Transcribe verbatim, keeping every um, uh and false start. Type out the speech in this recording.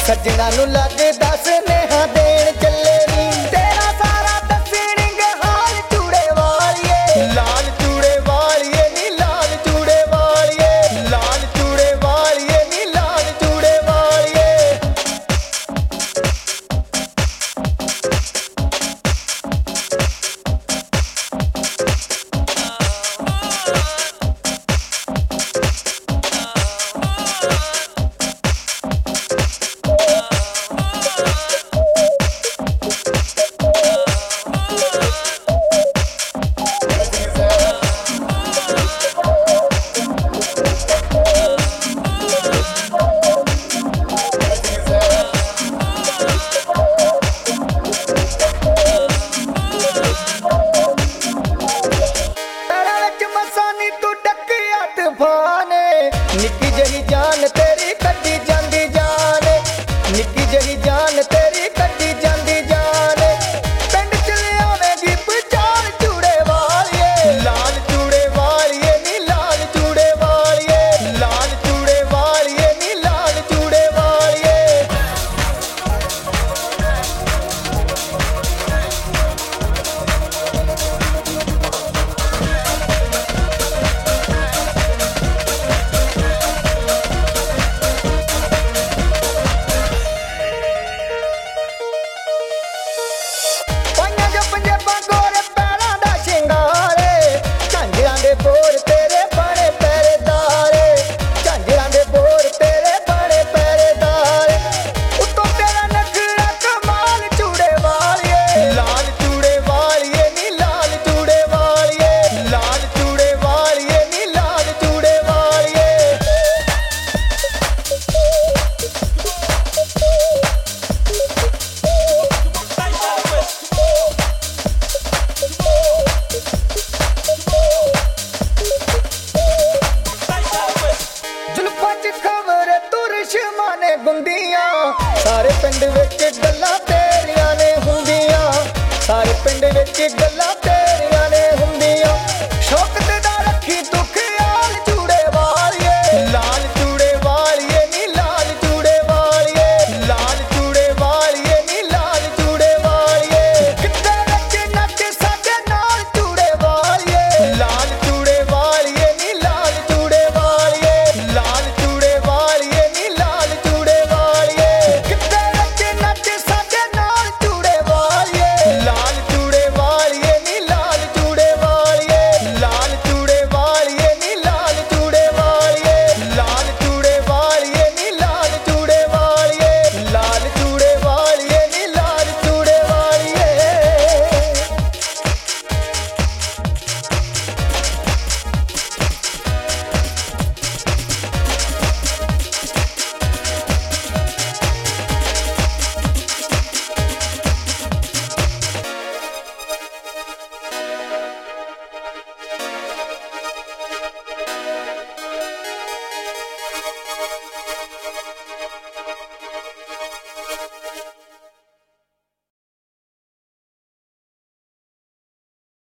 सजना नू लगदा सुनेहा देण चले नी तेरा सारा दसणगे हाल चूड़े वालिए लाल चूड़े वालिए नी लाल चूड़े वालिए लाल चूड़े वालिए नी लाल चूड़े वालिए निक्की जही जान तेरी कड्डी जांदी जान निक्की जही जान तेरी कड्डी जांदी जान पिंड च लियावेगी पचार चूड़े वालिए लाल चूड़े वालिए नी लाल चूड़े वालिए लाल चूड़े वालिए नी लाल चूड़े वालिए गुंदियां सारे पिंड विच गल्लां तेरियां ने हुंदियां सारे पिंड विच गल्लां